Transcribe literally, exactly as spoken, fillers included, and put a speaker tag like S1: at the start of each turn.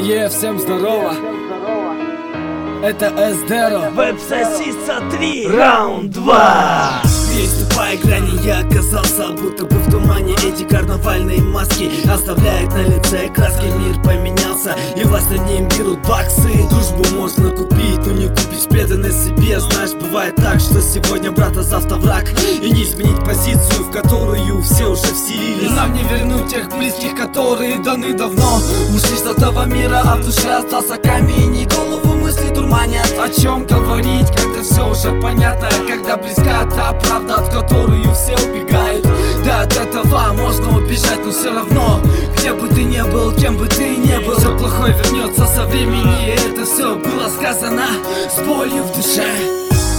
S1: Е, всем здорово. Это Эсдеро.
S2: Веб-сосиса три, раунд два.
S3: Переступая грани, я оказался будто бы в тумане. Эти карнавальные маски оставляют на лице краски. Мир поменялся, и власть над ним берут баксы. Дружбу можно купить, но не купить преданность себе. Знаешь, бывает так, что сегодня брат, а завтра враг. И не изменить позицию, в которую все уже вселились. И нам не вернуть тех близких, которые даны давно. Ушли с этого мира, а в душе остался камень. И голову мысли дурманят. О чем говорить, когда все уже понятно, когда близка та правда, от которую все убегают. Да, от этого можно убежать, но все равно, где бы ты ни был, кем бы ты ни был, все плохое вернется со времени. Это все было сказано с болью в душе.